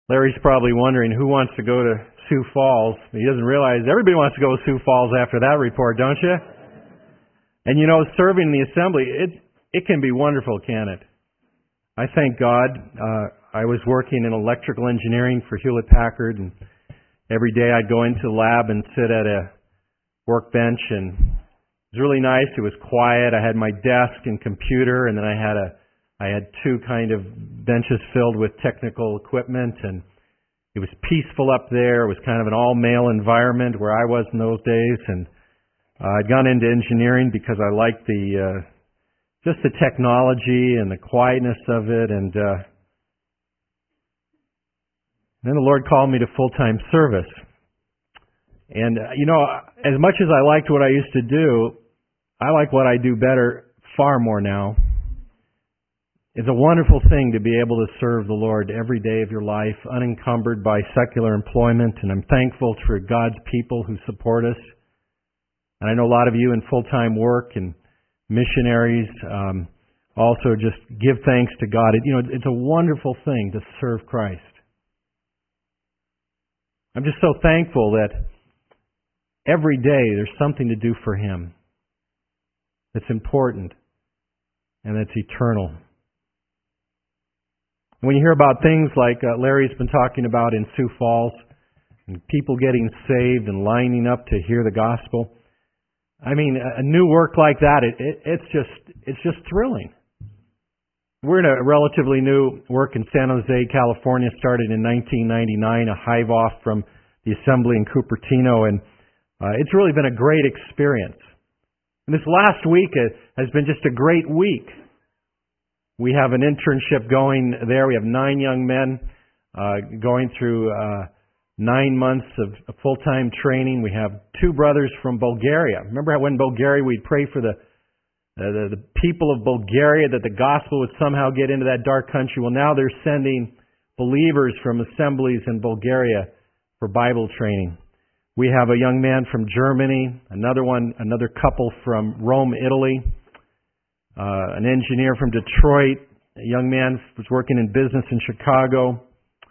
Larry's probably wondering who wants to go to Sioux Falls. He doesn't realize everybody wants to go to Sioux Falls after that report, don't you? And you know, serving in the assembly, it can be wonderful, can it? I thank God. I was working in electrical engineering for Hewlett Packard, and every day I'd go into the lab and sit at a workbench, and it was really nice. It was quiet. I had my desk and computer, and then I had two kind of benches filled with technical equipment, and it was peaceful up there. It was kind of an all-male environment where I was in those days, and I'd gone into engineering because I liked just the technology and the quietness of it, and then the Lord called me to full-time service. And, you know, as much as I liked what I used to do, I like what I do better far more now. It's a wonderful thing to be able to serve the Lord every day of your life, unencumbered by secular employment, and I'm thankful for God's people who support us. And I know a lot of you in full-time work and missionaries also just give thanks to God. It's a wonderful thing to serve Christ. I'm just so thankful that every day there's something to do for Him that's important and that's eternal. When you hear about things like Larry's been talking about in Sioux Falls, and people getting saved and lining up to hear the gospel, I mean, a new work like that, it's just thrilling. We're in a relatively new work in San Jose, California, started in 1999, a hive off from the assembly in Cupertino, and it's really been a great experience. And this last week has been just a great week. We have an internship going there. We have 9 young men going through 9 months of full-time training. We have 2 brothers from Bulgaria. Remember how when Bulgaria we'd pray for the people of Bulgaria that the gospel would somehow get into that dark country? Well, now they're sending believers from assemblies in Bulgaria for Bible training. We have a young man from Germany, another couple from Rome, Italy, an engineer from Detroit, a young man who's working in business in Chicago,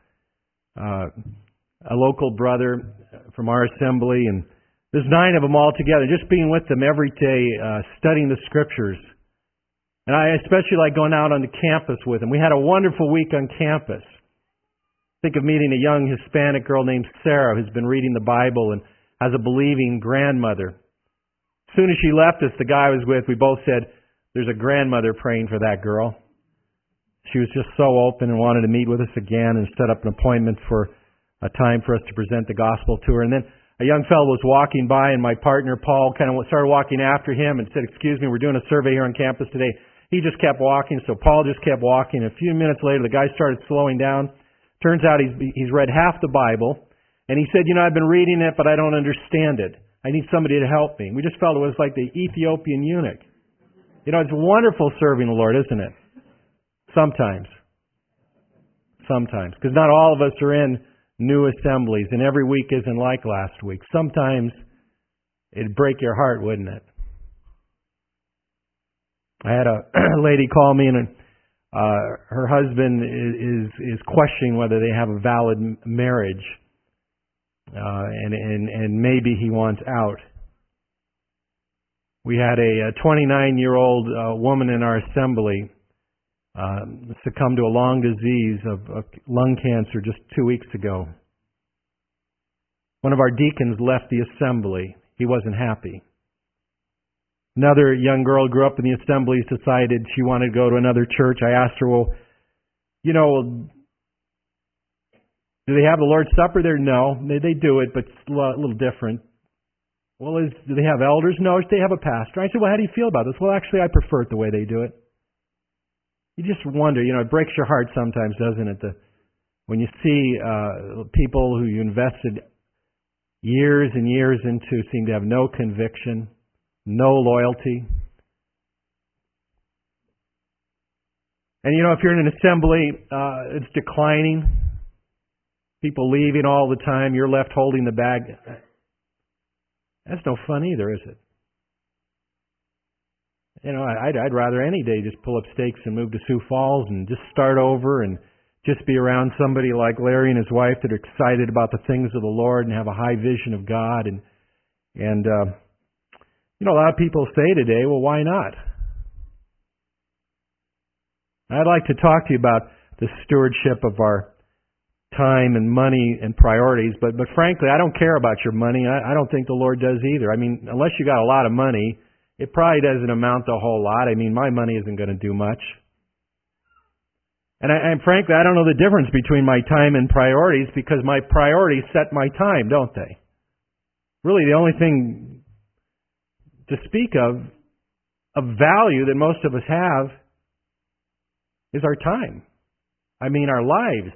a local brother from our assembly, and there's 9 of them all together, just being with them every day, studying the Scriptures. And I especially like going out on the campus with them. We had a wonderful week on campus. Think of meeting a young Hispanic girl named Sarah who's been reading the Bible and has a believing grandmother. As soon as she left us, the guy I was with, we both said, "There's a grandmother praying for that girl." She was just so open and wanted to meet with us again and set up an appointment for a time for us to present the gospel to her. And then a young fellow was walking by, and my partner, Paul, kind of started walking after him and said, "Excuse me, we're doing a survey here on campus today." He just kept walking, so Paul just kept walking. A few minutes later, the guy started slowing down. Turns out he's read half the Bible, and he said, "I've been reading it, but I don't understand it. I need somebody to help me." We just felt it was like the Ethiopian eunuch. It's wonderful serving the Lord, isn't it? Sometimes. Because not all of us are in new assemblies, and every week isn't like last week. Sometimes it'd break your heart, wouldn't it? I had a lady call me, and her husband is questioning whether they have a valid marriage, and maybe he wants out. We had a 29-year-old woman in our assembly succumbed to a long disease of lung cancer just 2 weeks ago. One of our deacons left the assembly. He wasn't happy. Another young girl who grew up in the assemblies decided she wanted to go to another church. I asked her, "Well, do they have the Lord's Supper there?" "No, they do it, but it's a little different." "Well, do they have elders?" "No, they have a pastor." I said, "Well, how do you feel about this?" "Well, actually, I prefer it the way they do it." You just wonder, it breaks your heart sometimes, doesn't it? When you see people who you invested years and years into seem to have no conviction, no loyalty. And if you're in an assembly, it's declining, people leaving all the time, you're left holding the bag. That's no fun either, is it? I'd rather any day just pull up stakes and move to Sioux Falls and just start over and just be around somebody like Larry and his wife that are excited about the things of the Lord and have a high vision of God. And a lot of people say today, well, why not? I'd like to talk to you about the stewardship of our time and money and priorities, but frankly, I don't care about your money. I don't think the Lord does either. I mean, unless you got a lot of money, it probably doesn't amount to a whole lot. I mean, my money isn't going to do much. And frankly, I don't know the difference between my time and priorities because my priorities set my time, don't they? Really, the only thing to speak of value that most of us have is our time. I mean, our lives.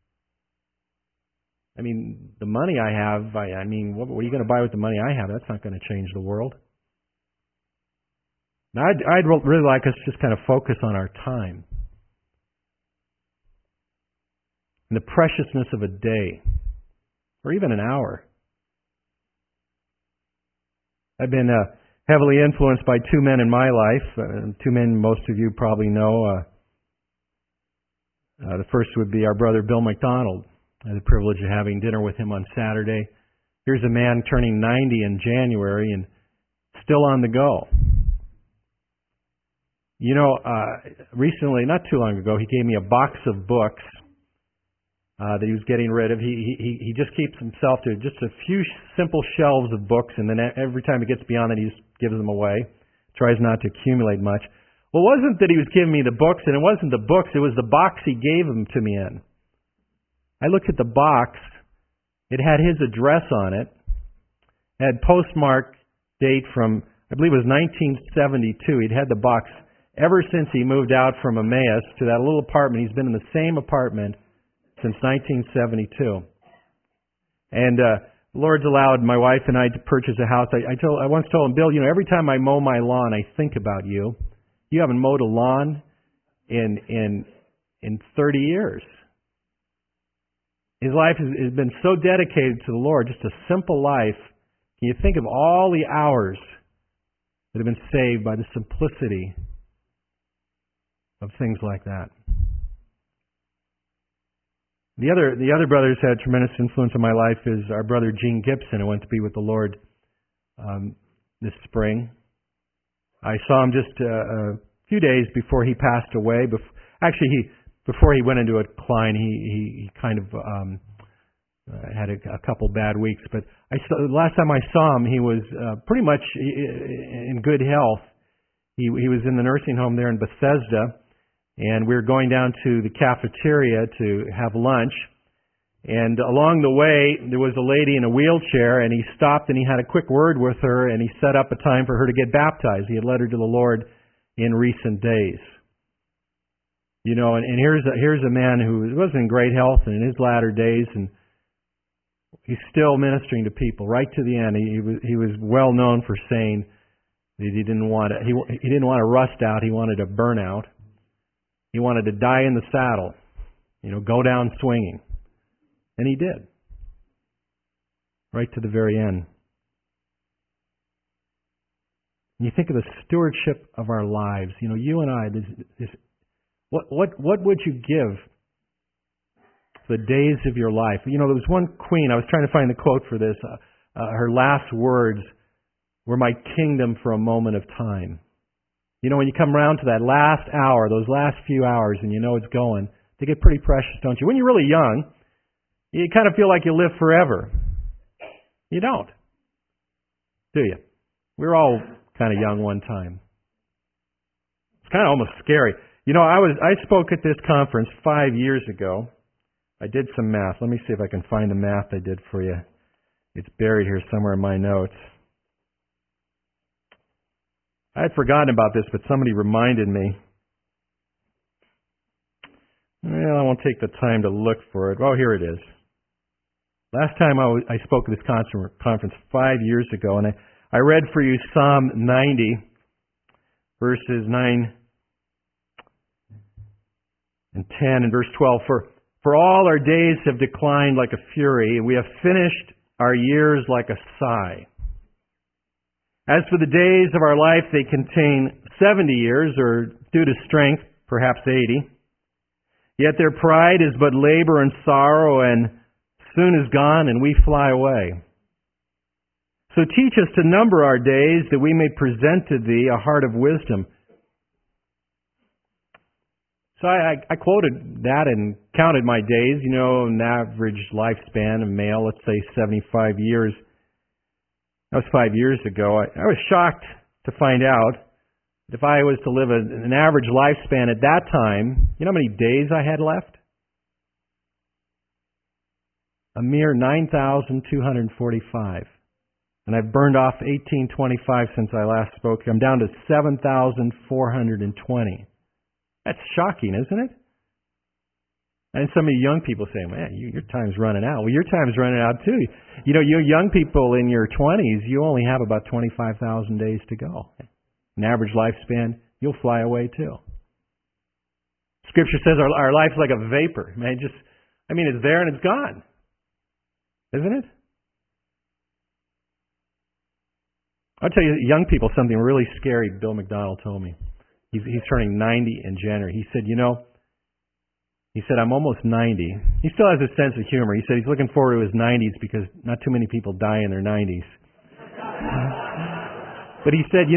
I mean, the money I have, what are you going to buy with the money I have? That's not going to change the world. Now, I'd really like us to just kind of focus on our time. And the preciousness of a day, or even an hour. I've been heavily influenced by two men in my life, two men most of you probably know. The first would be our brother Bill McDonald. I had the privilege of having dinner with him on Saturday. Here's a man turning 90 in January and still on the go. You know, recently, not too long ago, he gave me a box of books that he was getting rid of. He just keeps himself to just a few simple shelves of books, and then every time he gets beyond that, he just gives them away. Tries not to accumulate much. Well, it wasn't that he was giving me the books, and it wasn't the books, it was the box he gave them to me in. I looked at the box. It had his address on it. It had postmark date from, I believe it was 1972. He'd had the box ever since he moved out from Emmaus to that little apartment. He's been in the same apartment since 1972. And the Lord's allowed my wife and I to purchase a house. I once told him, Bill, every time I mow my lawn, I think about you. You haven't mowed a lawn in 30 years. His life has been so dedicated to the Lord, just a simple life. Can you think of all the hours that have been saved by the simplicity of things like that? The other brothers who had tremendous influence on my life is our brother Gene Gibson, who went to be with the Lord this spring. I saw him just a few days before he passed away. Before he went into a decline, he kind of had a couple bad weeks. But last time I saw him, he was pretty much in good health. He was in the nursing home there in Bethesda, and we were going down to the cafeteria to have lunch. And along the way, there was a lady in a wheelchair, and he stopped and he had a quick word with her, and he set up a time for her to get baptized. He had led her to the Lord in recent days. And here's a man who wasn't in great health and in his latter days, and he's still ministering to people right to the end. He was well known for saying that he didn't want to rust out. He wanted to burn out. He wanted to die in the saddle, go down swinging. And he did. Right to the very end. And you think of the stewardship of our lives. You and I, what would you give for the days of your life? There was one queen, I was trying to find the quote for this. Her last words were, "My kingdom for a moment of time." When you come around to that last hour, those last few hours, and it's going, they get pretty precious, don't you? When you're really young, you kind of feel like you live forever. You don't, do you? We were all kind of young one time. It's kind of almost scary. I spoke at this conference 5 years ago. I did some math. Let me see if I can find the math I did for you. It's buried here somewhere in my notes. I had forgotten about this, but somebody reminded me. Well, I won't take the time to look for it. Oh, here it is. Last time I spoke at this conference 5 years ago, and I read for you Psalm 90, verses 9 and 10 and verse 12. For all our days have declined like a fury, and we have finished our years like a sigh. As for the days of our life, they contain 70 years, or due to strength, perhaps 80. Yet their pride is but labor and sorrow, and soon is gone, and we fly away. So teach us to number our days, that we may present to Thee a heart of wisdom. So I quoted that and counted my days. You know, an average lifespan of male, let's say 75 years. That was 5 years ago. I was shocked to find out that if I was to live an average lifespan at that time, you know how many days I had left? A mere 9,245. And I've burned off 1,825 since I last spoke. I'm down to 7,420. That's shocking, isn't it? And some of you young people say, man, your time's running out. Well, your time's running out too. You know, you young people in your 20s, you only have about 25,000 days to go. An average lifespan, you'll fly away too. Scripture says our life's like a vapor. Man, it's there and it's gone. Isn't it? I'll tell you, young people, something really scary Bill McDonald told me. He's turning 90 in January. He said, I'm almost 90. He still has a sense of humor. He said he's looking forward to his 90s because not too many people die in their 90s. But he said,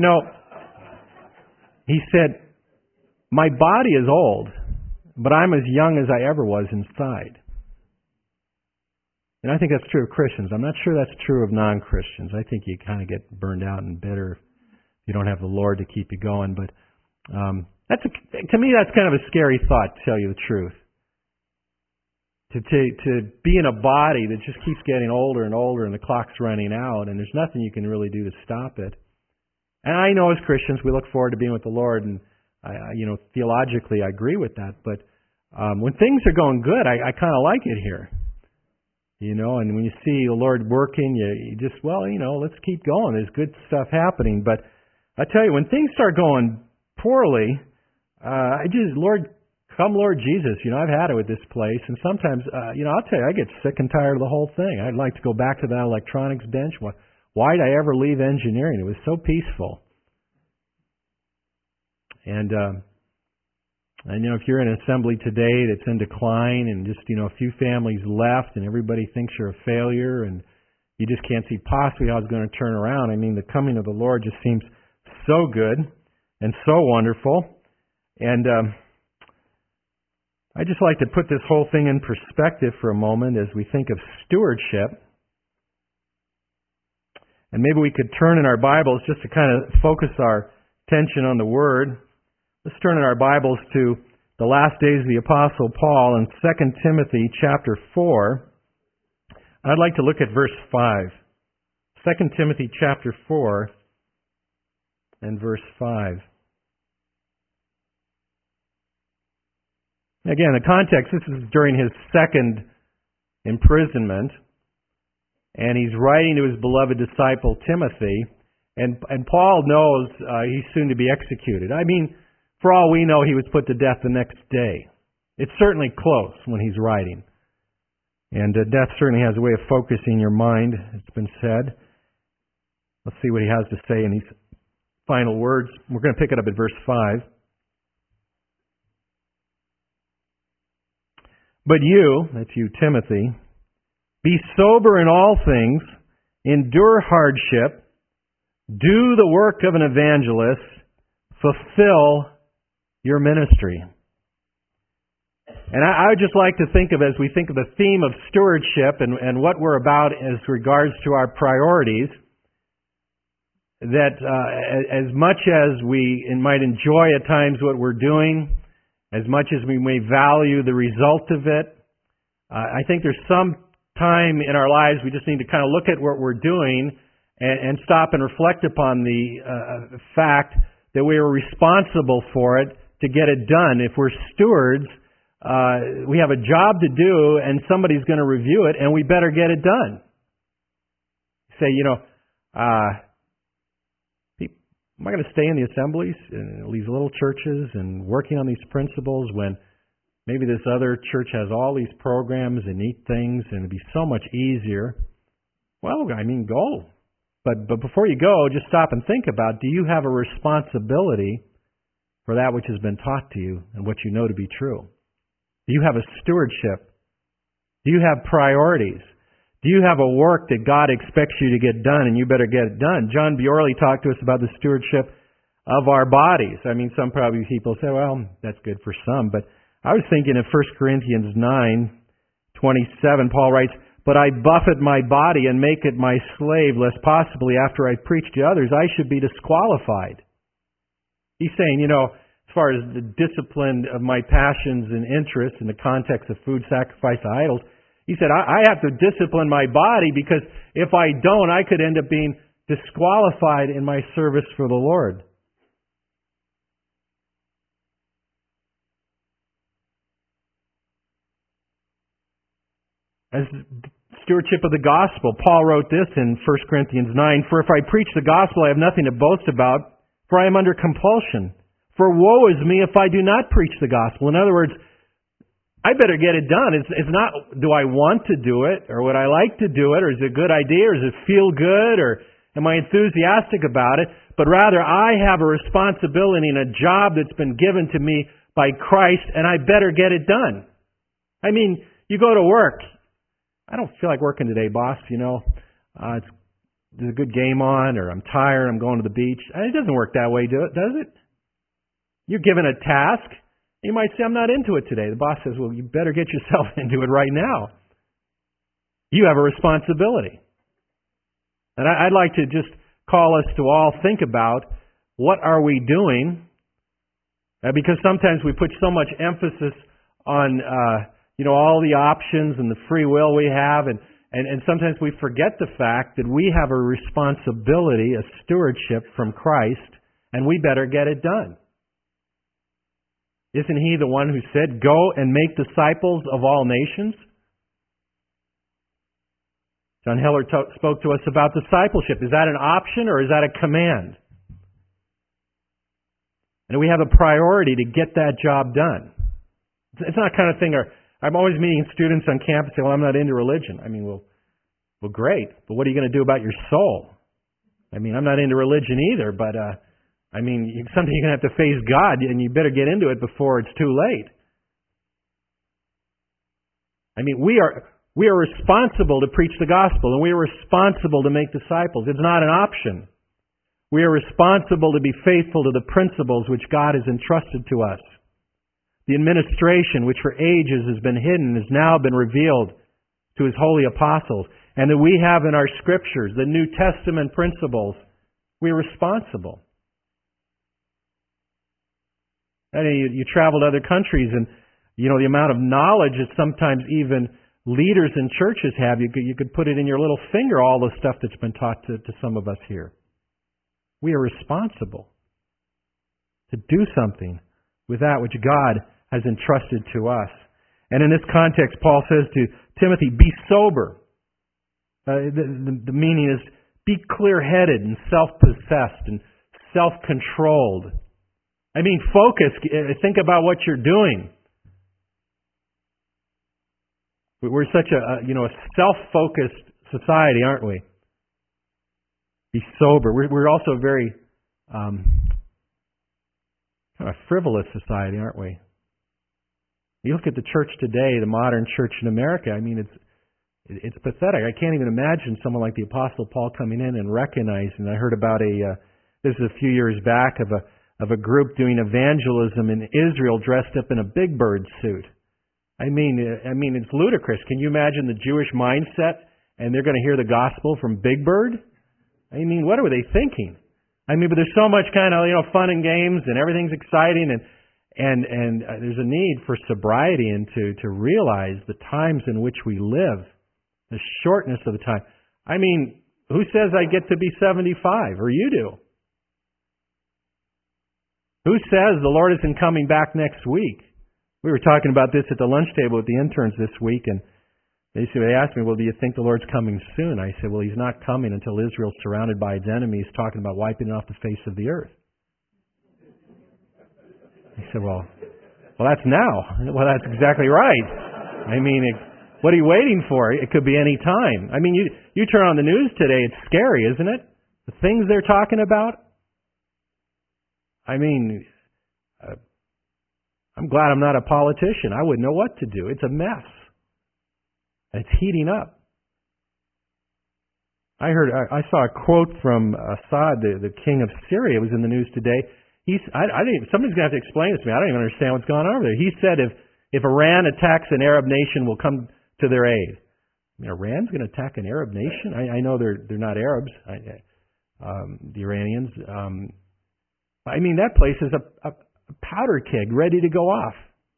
my body is old, but I'm as young as I ever was inside. And I think that's true of Christians. I'm not sure that's true of non-Christians. I think you kind of get burned out and bitter if you don't have the Lord to keep you going. But to me, that's kind of a scary thought, to tell you the truth. To be in a body that just keeps getting older and older, and the clock's running out, and there's nothing you can really do to stop it. And I know as Christians we look forward to being with the Lord, and theologically I agree with that. But when things are going good, I kind of like it here. And when you see the Lord working, you just, let's keep going. There's good stuff happening. But I tell you, when things start going poorly, Lord Jesus, I've had it with this place. And sometimes, I'll tell you, I get sick and tired of the whole thing. I'd like to go back to that electronics bench. Why did I ever leave engineering? It was so peaceful. And if you're in an assembly today that's in decline and just, a few families left and everybody thinks you're a failure and you just can't see possibly how it's going to turn around. The coming of the Lord just seems so good and so wonderful. And I just like to put this whole thing in perspective for a moment as we think of stewardship. And maybe we could turn in our Bibles just to kind of focus our attention on the Word. Let's turn in our Bibles to the last days of the Apostle Paul in 2 Timothy chapter 4. I'd like to look at verse 5. 2 Timothy chapter 4 and verse 5. Again, the context, this is during his second imprisonment, and he's writing to his beloved disciple Timothy, and Paul knows he's soon to be executed. For all we know, he was put to death the next day. It's certainly close when he's writing. And death certainly has a way of focusing your mind, it's been said. Let's see what he has to say in these final words. We're going to pick it up at verse 5. But you, that's you, Timothy, be sober in all things, endure hardship, do the work of an evangelist, fulfill your ministry. And I would just like to think of, as we think of the theme of stewardship and what we're about as regards to our priorities, that as much as we might enjoy at times what we're doing, as much as we may value the result of it, I think there's some time in our lives we just need to kind of look at what we're doing and stop and reflect upon the fact that we are responsible for it to get it done. If we're stewards, we have a job to do and somebody's going to review it and we better get it done. Say, am I going to stay in the assemblies, in these little churches, and working on these principles when maybe this other church has all these programs and neat things and it'd be so much easier? Well, go. But before you go, just stop and think about, do you have a responsibility for that which has been taught to you and what you know to be true? Do you have a stewardship? Do you have priorities? Do you have a work that God expects you to get done, and you better get it done? John Bjorley talked to us about the stewardship of our bodies. I mean, some probably people say, well, that's good for some, but I was thinking of 1 Corinthians 9:27, Paul writes, "But I buffet my body and make it my slave, lest possibly after I preach to others, I should be disqualified." He's saying, as far as the discipline of my passions and interests in the context of food sacrifice to idols, he said, I have to discipline my body because if I don't, I could end up being disqualified in my service for the Lord. As stewardship of the gospel, Paul wrote this in 1 Corinthians 9, "For if I preach the gospel, I have nothing to boast about, for I am under compulsion. For woe is me if I do not preach the gospel." In other words, I better get it done. It's not, do I want to do it, or would I like to do it, or is it a good idea, or does it feel good, or am I enthusiastic about it? But rather, I have a responsibility and a job that's been given to me by Christ, and I better get it done. I mean, you go to work. I don't feel like working today, boss, there's a good game on, or I'm tired, I'm going to the beach. It doesn't work that way, does it? You're given a task. You might say, I'm not into it today. The boss says, well, you better get yourself into it right now. You have a responsibility. And I'd like to just call us to all think about, what are we doing? Because sometimes we put so much emphasis on, all the options and the free will we have, and sometimes we forget the fact that we have a responsibility, a stewardship from Christ, and we better get it done. Isn't He the one who said, "Go and make disciples of all nations"? John Heller spoke to us about discipleship. Is that an option or is that a command? And we have a priority to get that job done. It's not the kind of thing, I'm always meeting students on campus saying, well, I'm not into religion. I mean, well, great, but what are you going to do about your soul? I mean, I'm not into religion either, but something you're going to have to face God, and you better get into it before it's too late. I mean, we are responsible to preach the gospel, and we are responsible to make disciples. It's not an option. We are responsible to be faithful to the principles which God has entrusted to us. The administration, which for ages has been hidden, has now been revealed to His holy apostles, and that we have in our scriptures, the New Testament principles. We are responsible. And you travel to other countries, and the amount of knowledge that sometimes even leaders in churches have, you could put it in your little finger, all the stuff that's been taught to some of us here. We are responsible to do something with that which God has entrusted to us. And in this context, Paul says to Timothy, be sober. The meaning is be clear-headed and self-possessed and self-controlled. I mean, focus. Think about what you're doing. We're such a self-focused society, aren't we? Be sober. We're also a very kind of frivolous society, aren't we? You look at the church today, the modern church in America. I mean, it's pathetic. I can't even imagine someone like the Apostle Paul coming in and recognizing. I heard about this is a few years back of a group doing evangelism in Israel dressed up in a Big Bird suit. I mean, it's ludicrous. Can you imagine the Jewish mindset? And they're going to hear the gospel from Big Bird? I mean, what were they thinking? I mean, but there's so much kind of fun and games, and everything's exciting, and there's a need for sobriety and to realize the times in which we live, the shortness of the time. I mean, who says I get to be 75, or you do? Who says the Lord isn't coming back next week? We were talking about this at the lunch table with the interns this week, and they asked me, well, do you think the Lord's coming soon? I said, well, He's not coming until Israel's surrounded by its enemies, talking about wiping it off the face of the earth. He said, well, that's now. Well, that's exactly right. I mean, what are you waiting for? It could be any time. I mean, you turn on the news today, it's scary, isn't it? The things they're talking about. I mean, I'm glad I'm not a politician. I wouldn't know what to do. It's a mess. It's heating up. I saw a quote from Assad, the king of Syria. It was in the news today. Somebody's going to have to explain this to me. I don't even understand what's going on over there. He said if Iran attacks an Arab nation, we'll come to their aid. I mean, Iran's going to attack an Arab nation? I know they're not Arabs, the Iranians. I mean, that place is a powder keg ready to go off.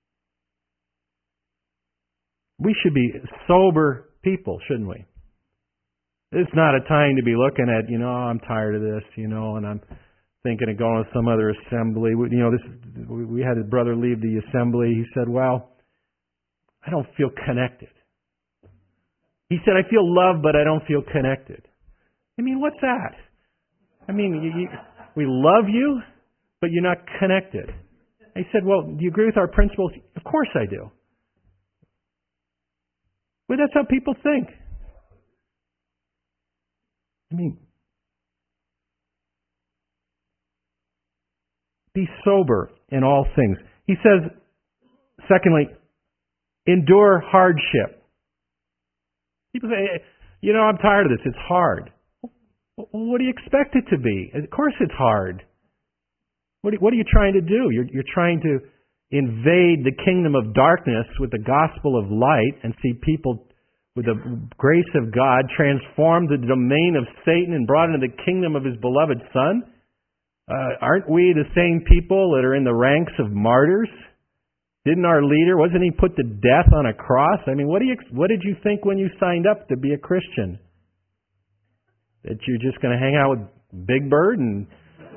We should be sober people, shouldn't we? It's not a time to be looking at, I'm tired of this, and I'm thinking of going to some other assembly. We had a brother leave the assembly. He said, well, I don't feel connected. He said, I feel loved, but I don't feel connected. I mean, what's that? I mean, we love you, but you're not connected. I said, well, do you agree with our principles? Of course I do. Well, that's how people think. I mean, be sober in all things. He says, secondly, endure hardship. People say, I'm tired of this. It's hard. Well, what do you expect it to be? Of course it's hard. What are you trying to do? You're trying to invade the kingdom of darkness with the gospel of light and see people with the grace of God transform the domain of Satan and brought into the kingdom of His beloved Son. Aren't we the same people that are in the ranks of martyrs? Didn't our leader, wasn't he put to death on a cross? I mean, what did you think when you signed up to be a Christian? That you're just going to hang out with Big Bird and,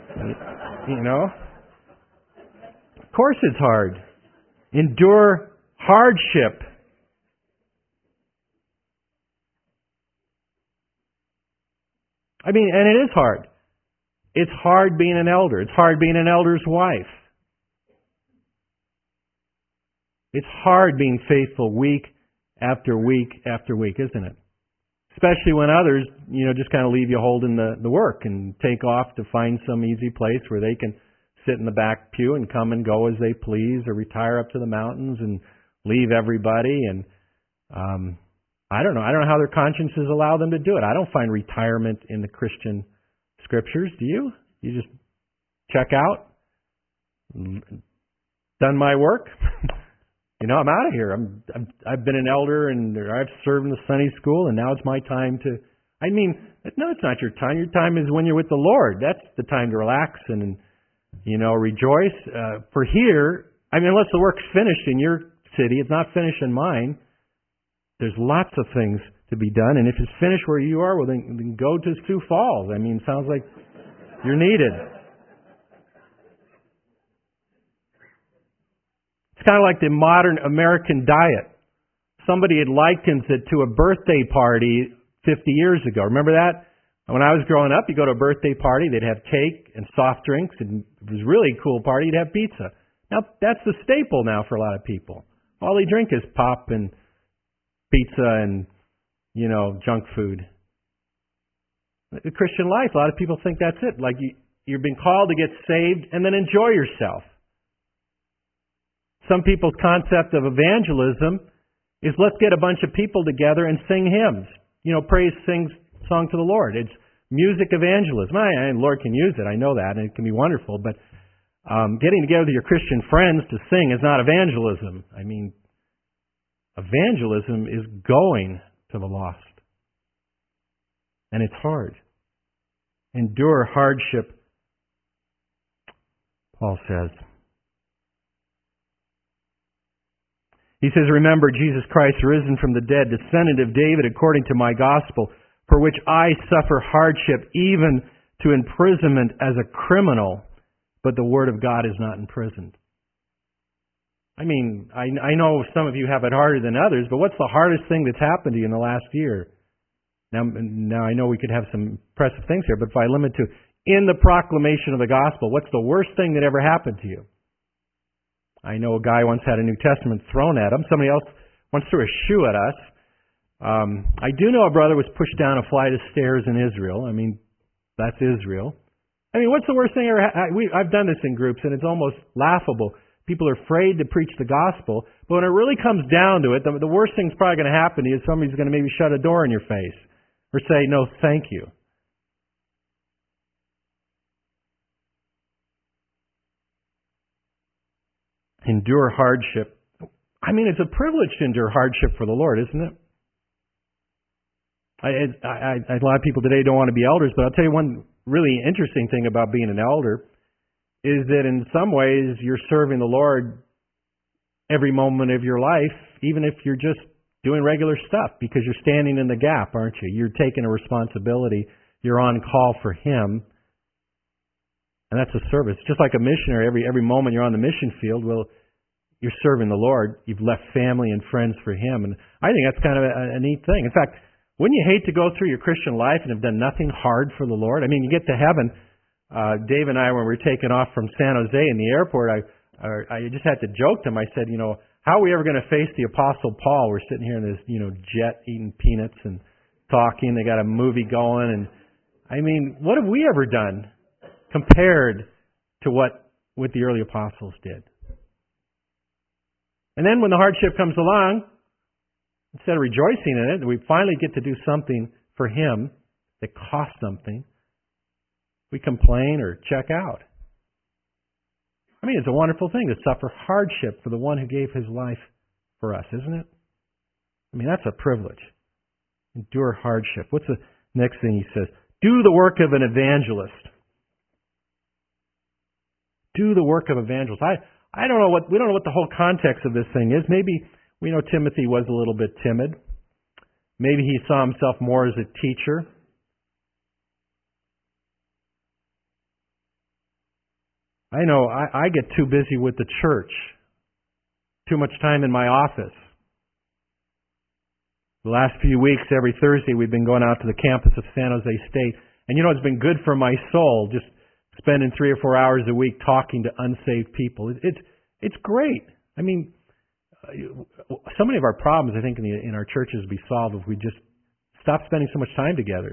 Of course it's hard. Endure hardship. I mean, and it is hard. It's hard being an elder. It's hard being an elder's wife. It's hard being faithful week after week after week, isn't it? Especially when others, just kind of leave you holding the work and take off to find some easy place where they can sit in the back pew and come and go as they please, or retire up to the mountains and leave everybody. And I don't know how their consciences allow them to do it. I don't find retirement in the Christian Scriptures. Do you? You just check out, done my work. I'm out of here. I've been an elder and I've served in the Sunday school, and now it's my time to. I mean, no, it's not your time. Your time is when you're with the Lord. That's the time to relax and rejoice. For here, unless the work's finished in your city, it's not finished in mine. There's lots of things to be done, and if it's finished where you are, well, then go to Sioux Falls. It sounds like you're needed. It's kind of like the modern American diet. Somebody had likened it to a birthday party 50 years ago. Remember that? When I was growing up, you go to a birthday party, they'd have cake and soft drinks, and if it was really a cool party, you'd have pizza. Now, that's the staple now for a lot of people. All they drink is pop and pizza and, junk food. The Christian life, a lot of people think that's it. Like you've been called to get saved and then enjoy yourself. Some people's concept of evangelism is let's get a bunch of people together and sing hymns. Praise, sing song to the Lord. It's music evangelism. And the Lord can use it. I know that, and it can be wonderful. But getting together with your Christian friends to sing is not evangelism. Evangelism is going to the lost. And it's hard. Endure hardship, Paul says. He says, remember Jesus Christ, risen from the dead, descendant of David according to my gospel, for which I suffer hardship, even to imprisonment as a criminal, but the word of God is not imprisoned. I know some of you have it harder than others, but what's the hardest thing that's happened to you in the last year? Now I know we could have some impressive things here, but if I limit to in the proclamation of the gospel, what's the worst thing that ever happened to you? I know a guy once had a New Testament thrown at him. Somebody else once threw a shoe at us. I do know a brother was pushed down a flight of stairs in Israel. That's Israel. What's the worst thing ever? I've done this in groups, and it's almost laughable. People are afraid to preach the gospel. But when it really comes down to it, the worst thing's probably going to happen is somebody's going to maybe shut a door in your face or say, no, thank you. Endure hardship. I mean, it's a privilege to endure hardship for the Lord, isn't it? A lot of people today don't want to be elders, but I'll tell you one really interesting thing about being an elder is that in some ways you're serving the Lord every moment of your life, even if you're just doing regular stuff, because you're standing in the gap, aren't you? You're taking a responsibility. You're on call for Him. And that's a service. Just like a missionary, every moment you're on the mission field, well, you're serving the Lord. You've left family and friends for Him. And I think that's kind of a neat thing. In fact, wouldn't you hate to go through your Christian life and have done nothing hard for the Lord? I mean, you get to heaven. Dave and I, when we were taking off from San Jose in the airport, I just had to joke to him. I said, how are we ever going to face the Apostle Paul? We're sitting here in this, jet eating peanuts and talking. They got a movie going. And I mean, what have we ever done compared to what the early apostles did? And then when the hardship comes along, instead of rejoicing in it, we finally get to do something for Him that costs something, we complain or check out. I mean, it's a wonderful thing to suffer hardship for the one who gave His life for us, isn't it? I mean, that's a privilege. Endure hardship. What's the next thing he says? Do the work of an evangelist. Do the work of evangelist. We don't know what the whole context of this thing is. Maybe we know Timothy was a little bit timid. Maybe he saw himself more as a teacher. I know I get too busy with the church. Too much time in my office. The last few weeks, every Thursday, we've been going out to the campus of San Jose State. And it's been good for my soul, just spending 3 or 4 hours a week talking to unsaved people. It's great. I mean, so many of our problems, I think, in our churches would be solved if we just stop spending so much time together,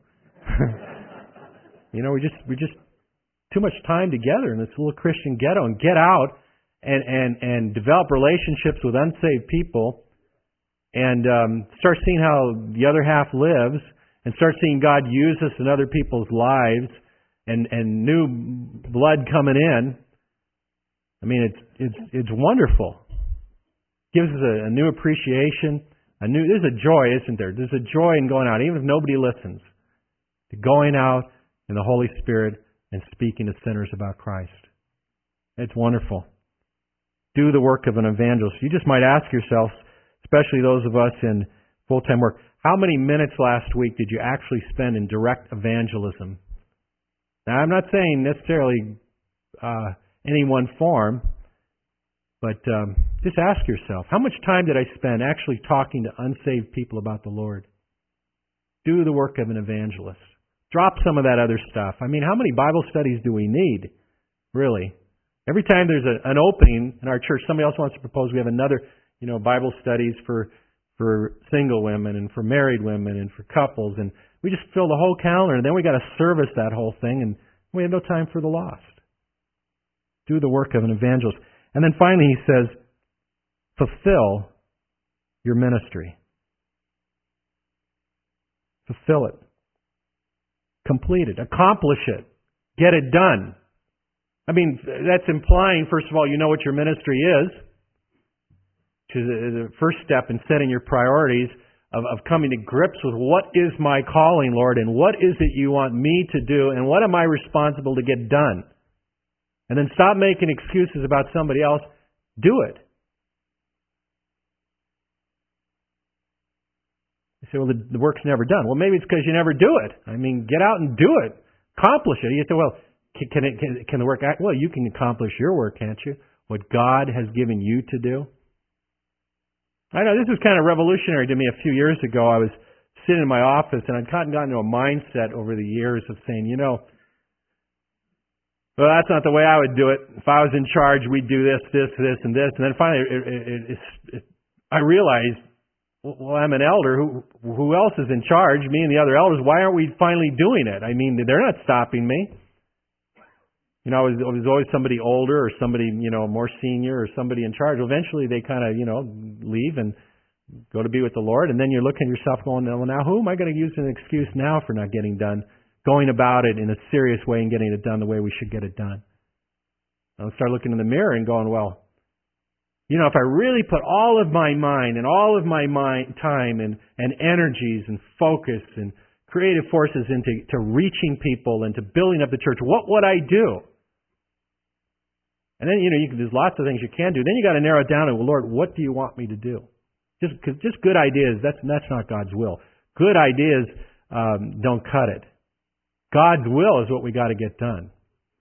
we just too much time together in this little Christian ghetto, and get out and develop relationships with unsaved people and start seeing how the other half lives, and start seeing God use us in other people's lives and new blood coming in. I mean, it's wonderful. Gives us a new appreciation. There's a joy, isn't there? There's a joy in going out, even if nobody listens, to going out in the Holy Spirit and speaking to sinners about Christ. It's wonderful. Do the work of an evangelist. You just might ask yourself, especially those of us in full-time work, how many minutes last week did you actually spend in direct evangelism? Now, I'm not saying necessarily any one form, but just ask yourself, how much time did I spend actually talking to unsaved people about the Lord? Do the work of an evangelist. Drop some of that other stuff. I mean, how many Bible studies do we need, really? Every time there's an opening in our church, somebody else wants to propose, we have another, Bible studies for single women and for married women and for couples, and we just fill the whole calendar, and then we got to service that whole thing, and we have no time for the lost. Do the work of an evangelist. And then finally he says, fulfill your ministry. Fulfill it. Complete it. Accomplish it. Get it done. I mean, that's implying, first of all, you know what your ministry is, which is the first step in setting your priorities of coming to grips with what is my calling, Lord, and what is it you want me to do, and what am I responsible to get done? And then stop making excuses about somebody else. Do it. You say, well, the work's never done. Well, maybe it's because you never do it. I mean, get out and do it. Accomplish it. You say, well, can the work act? Well, you can accomplish your work, can't you? What God has given you to do. I know this was kind of revolutionary to me a few years ago. I was sitting in my office, and I'd gotten into a mindset over the years of saying, well, that's not the way I would do it. If I was in charge, we'd do this, this, this, and this. And then finally, I realized, well, I'm an elder. Who else is in charge? Me and the other elders. Why aren't we finally doing it? I mean, they're not stopping me. it was always somebody older or somebody, more senior or somebody in charge. Eventually they kind of, leave and go to be with the Lord. And then you're looking at yourself going, well, now who am I going to use as an excuse now for not getting done? Going about it in a serious way and getting it done the way we should get it done. I'll start looking in the mirror and going, well, if I really put all of my mind and all of my time and energies and focus and creative forces into reaching people and to building up the church, what would I do? And then, there's lots of things you can do. Then you got to narrow it down to, well, Lord, what do you want me to do? Just good ideas, that's not God's will. Good ideas don't cut it. God's will is what we got to get done.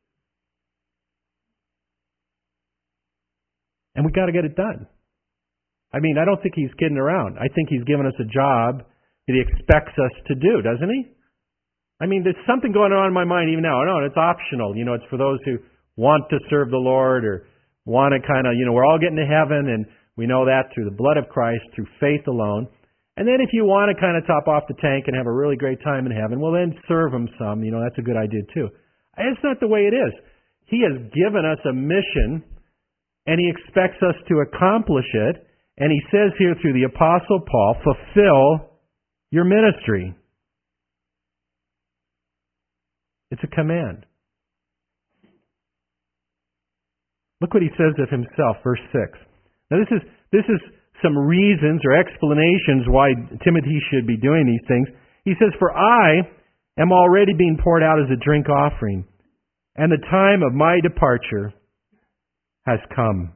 And we got to get it done. I don't think He's kidding around. I think He's given us a job that He expects us to do, doesn't He? There's something going on in my mind even now. No, it's optional. It's for those who want to serve the Lord or want to kind of, we're all getting to heaven, and we know that through the blood of Christ, through faith alone. And then if you want to kind of top off the tank and have a really great time in heaven, well, then serve Him some. That's a good idea too. It's not the way it is. He has given us a mission, and He expects us to accomplish it. And He says here through the Apostle Paul, fulfill your ministry. It's a command. Look what he says of himself, verse 6. Now this is some reasons or explanations why Timothy should be doing these things. He says, for I am already being poured out as a drink offering, and the time of my departure has come.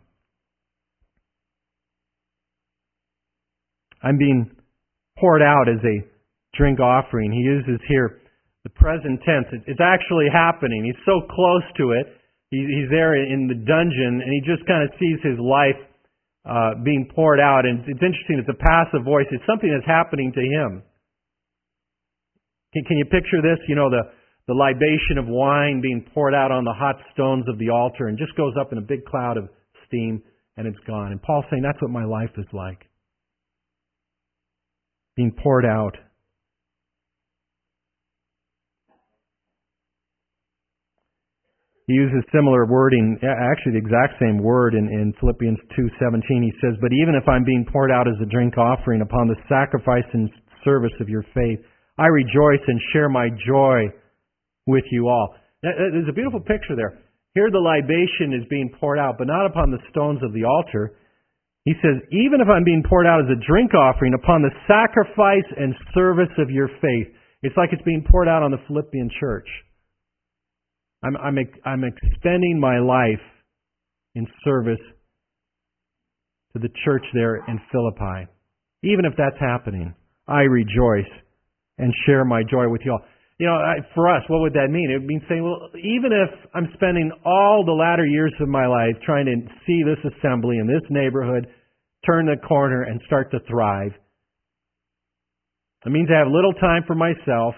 I'm being poured out as a drink offering. He uses here the present tense. It's actually happening. He's so close to it. He's there in the dungeon, and he just kind of sees his life being poured out. And it's interesting. It's a passive voice. It's something that's happening to him. Can you picture this? The libation of wine being poured out on the hot stones of the altar and just goes up in a big cloud of steam, and it's gone. And Paul's saying that's what my life is like. Being poured out. He uses similar wording, actually the exact same word in Philippians 2:17. He says, but even if I'm being poured out as a drink offering upon the sacrifice and service of your faith, I rejoice and share my joy with you all. There's a beautiful picture there. Here the libation is being poured out, but not upon the stones of the altar. He says, even if I'm being poured out as a drink offering upon the sacrifice and service of your faith, it's like it's being poured out on the Philippian church. I'm expending my life in service to the church there in Philippi. Even if that's happening, I rejoice and share my joy with you all. For us, what would that mean? It would mean saying, well, even if I'm spending all the latter years of my life trying to see this assembly in this neighborhood turn the corner and start to thrive, it means I have little time for myself.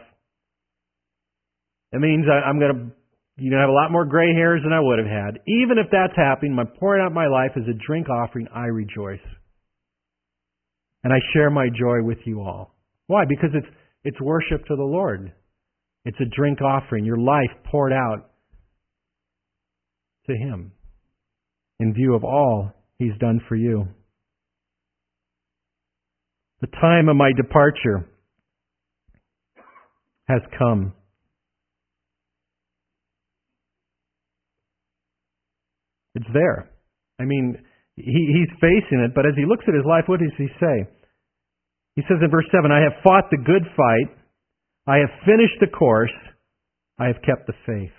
It means I'm going to have a lot more gray hairs than I would have had. Even if that's happening, I'm pouring out my life as a drink offering, I rejoice. And I share my joy with you all. Why? Because it's worship to the Lord. It's a drink offering, your life poured out to Him in view of all He's done for you. The time of my departure has come. It's there. He's facing it, but as he looks at his life, what does he say? He says in verse 7, I have fought the good fight. I have finished the course. I have kept the faith.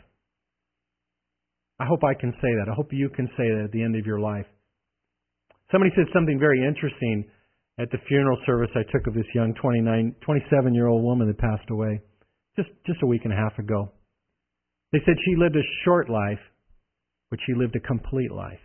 I hope I can say that. I hope you can say that at the end of your life. Somebody said something very interesting at the funeral service I took of this young 27-year-old woman that passed away just a week and a half ago. They said she lived a short life, but she lived a complete life.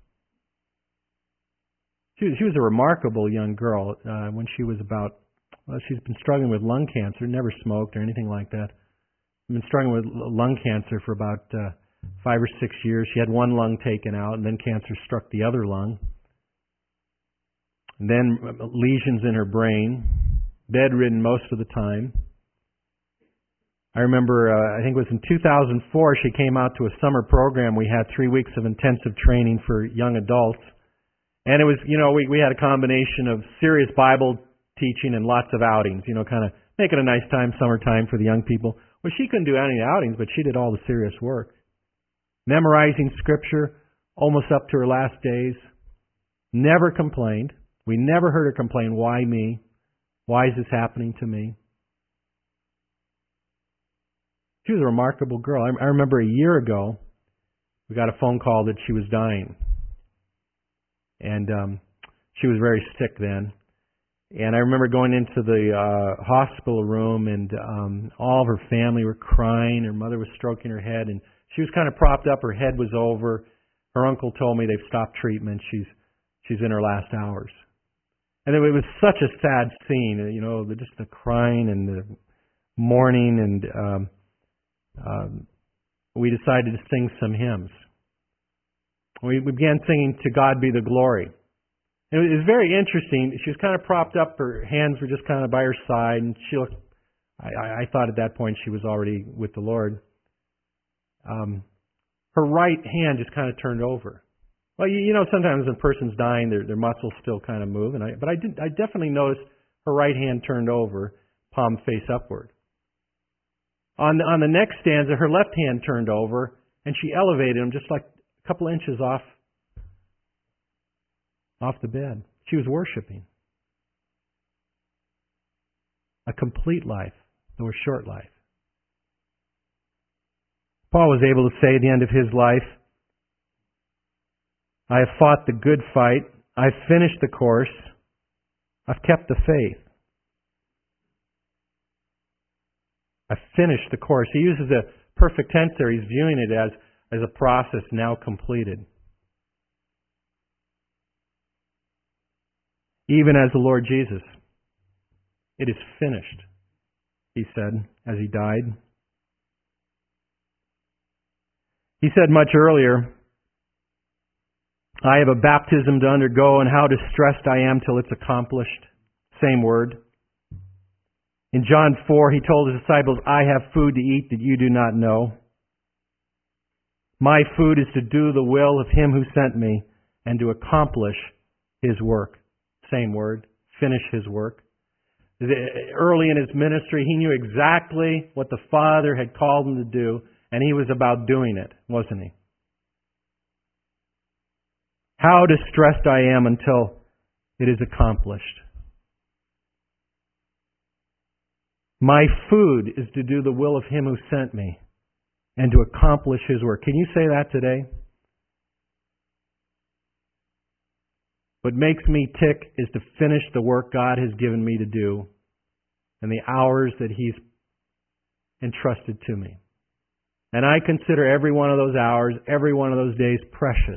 She was a remarkable young girl when she was she's been struggling with lung cancer, never smoked or anything like that. Been struggling with lung cancer for about 5 or 6 years. She had one lung taken out, and then cancer struck the other lung. And then lesions in her brain, bedridden most of the time. I remember, I think it was in 2004, she came out to a summer program. We had 3 weeks of intensive training for young adults. And it was, we had a combination of serious Bible teaching and lots of outings, kind of making a nice time, summertime for the young people. Well, she couldn't do any outings, but she did all the serious work. Memorizing Scripture almost up to her last days. Never complained. We never heard her complain, why me? Why is this happening to me? She was a remarkable girl. I remember a year ago, we got a phone call that she was dying. And she was very sick then. And I remember going into the hospital room, and all of her family were crying. Her mother was stroking her head, and she was kind of propped up. Her head was over. Her uncle told me they've stopped treatment. She's in her last hours. And it was such a sad scene, just the crying and the mourning, and we decided to sing some hymns. We began singing "To God Be the Glory." And it was very interesting. She was kind of propped up. Her hands were just kind of by her side, and she looked. I thought at that point she was already with the Lord. Her right hand just kind of turned over. Well, sometimes when a person's dying, their muscles still kind of move, but I definitely noticed her right hand turned over, palm face upward. On the next stanza, her left hand turned over, and she elevated him just like a couple inches off the bed. She was worshiping. A complete life, though a short life. Paul was able to say at the end of his life, I have fought the good fight, I've finished the course, I've kept the faith. I've finished the course. He uses a perfect tense there. He's viewing it as a process now completed. Even as the Lord Jesus, it is finished, he said as he died. He said much earlier, I have a baptism to undergo, and how distressed I am till it's accomplished. Same word. In John 4, he told his disciples, I have food to eat that you do not know. My food is to do the will of him who sent me and to accomplish his work. Same word. Finish his work. Early in his ministry, he knew exactly what the Father had called him to do, and he was about doing it, wasn't he? How distressed I am until it is accomplished. My food is to do the will of him who sent me and to accomplish his work. Can you say that today? What makes me tick is to finish the work God has given me to do and the hours that he's entrusted to me. And I consider every one of those hours, every one of those days precious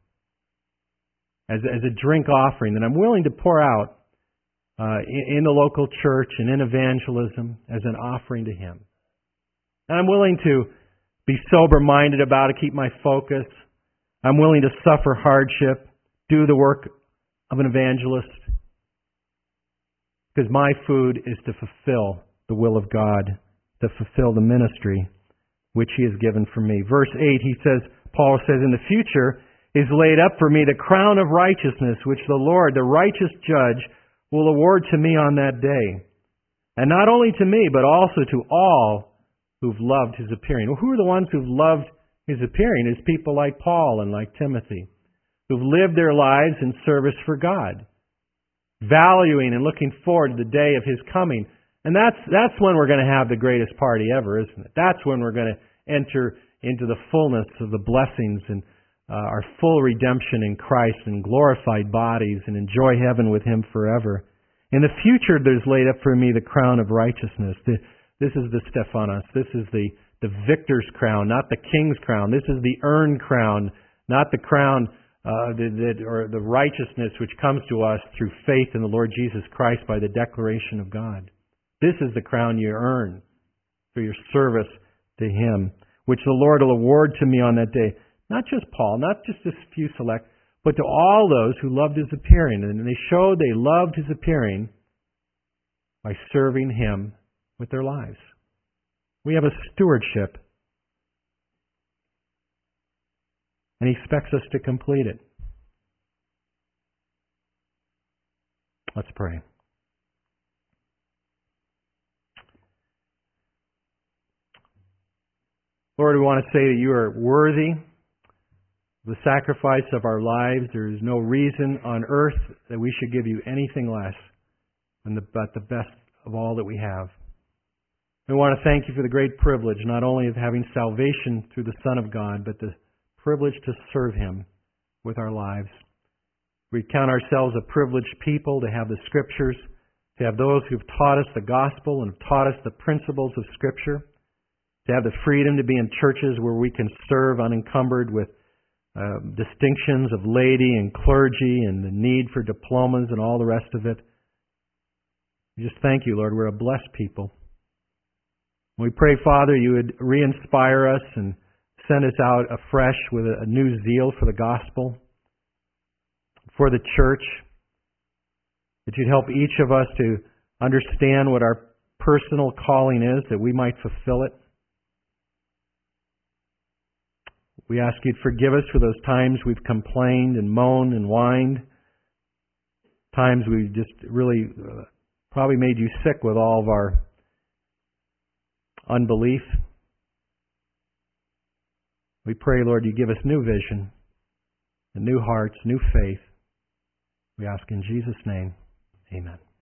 as a drink offering that I'm willing to pour out in the local church and in evangelism as an offering to him. And I'm willing to be sober-minded about it, keep my focus. I'm willing to suffer hardship, do the work of an evangelist, because my food is to fulfill the will of God, to fulfill the ministry which he has given for me. Verse 8, Paul says, in the future is laid up for me the crown of righteousness, which the Lord, the righteous judge, will award to me on that day. And not only to me, but also to all who've loved his appearing. Well, who are the ones who've loved his appearing? It's people like Paul and like Timothy, who've lived their lives in service for God, valuing and looking forward to the day of his coming. And that's when we're going to have the greatest party ever, isn't it? That's when we're going to enter into the fullness of the blessings and our full redemption in Christ and glorified bodies and enjoy heaven with him forever. In the future, there's laid up for me the crown of righteousness. This is the Stephanos. This is the victor's crown, not the king's crown. This is the earned crown, not the crown or the righteousness which comes to us through faith in the Lord Jesus Christ by the declaration of God. This is the crown you earn for your service to him, which the Lord will award to me on that day. Not just Paul, not just this few select, but to all those who loved his appearing. And they showed they loved his appearing by serving him with their lives. We have a stewardship. And He expects us to complete it. Let's pray. Lord, we want to say that You are worthy of the sacrifice of our lives. There is no reason on earth that we should give You anything less but the best of all that we have. We want to thank You for the great privilege, not only of having salvation through the Son of God, but the privilege to serve Him with our lives. We count ourselves a privileged people to have the Scriptures, to have those who have taught us the gospel and have taught us the principles of Scripture, to have the freedom to be in churches where we can serve unencumbered with distinctions of laity and clergy and the need for diplomas and all the rest of it. We just thank You, Lord. We're a blessed people. We pray, Father, You would re-inspire us and send us out afresh with a new zeal for the gospel, for the church, that You'd help each of us to understand what our personal calling is, that we might fulfill it. We ask You'd forgive us for those times we've complained and moaned and whined, times we've just really probably made You sick with all of our unbelief. We pray, Lord, You give us new vision, and new hearts, new faith. We ask in Jesus' name, amen.